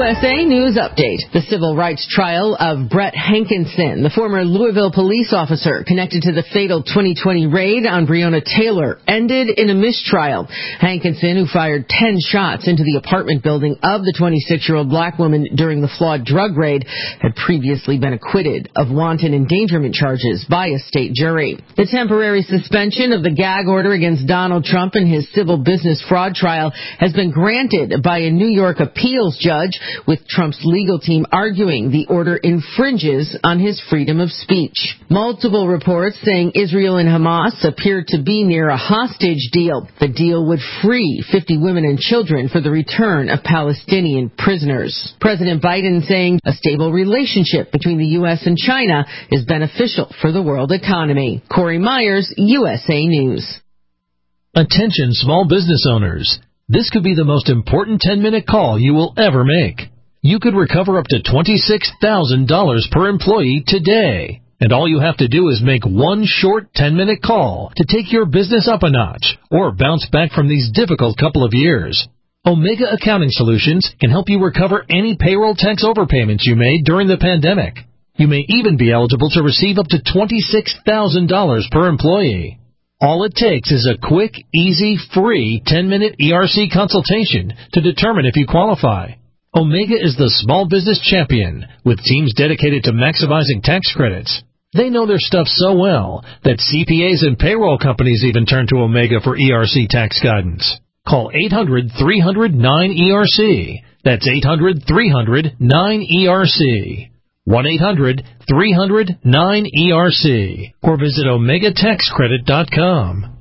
USA News Update. The civil rights trial of Brett Hankinson, the former Louisville police officer connected to the fatal 2020 raid on Breonna Taylor, ended in a mistrial. Hankinson, who fired 10 shots into the apartment building of the 26-year-old black woman during the flawed drug raid, had previously been acquitted of wanton endangerment charges by a state jury. The temporary suspension of the gag order against Donald Trump in his civil business fraud trial has been granted by a New York appeals judge, with Trump's legal team arguing the order infringes on his freedom of speech. Multiple reports saying Israel and Hamas appear to be near a hostage deal. The deal would free 50 women and children for the return of Palestinian prisoners. President Biden saying a stable relationship between the U.S. and China is beneficial for the world economy. Corey Myers, USA News. Attention small business owners. This could be the most important 10-minute call you will ever make. You could recover up to $26,000 per employee today. And all you have to do is make one short 10-minute call to take your business up a notch or bounce back from these difficult couple of years. Omega Accounting Solutions can help you recover any payroll tax overpayments you made during the pandemic. You may even be eligible to receive up to $26,000 per employee. All it takes is a quick, easy, free 10-minute ERC consultation to determine if you qualify. Omega is the small business champion with teams dedicated to maximizing tax credits. They know their stuff so well that CPAs and payroll companies even turn to Omega for ERC tax guidance. Call 800-300-9ERC. That's 800-300-9ERC. 1-800-300-9ERC. Or visit OmegaTaxCredit.com.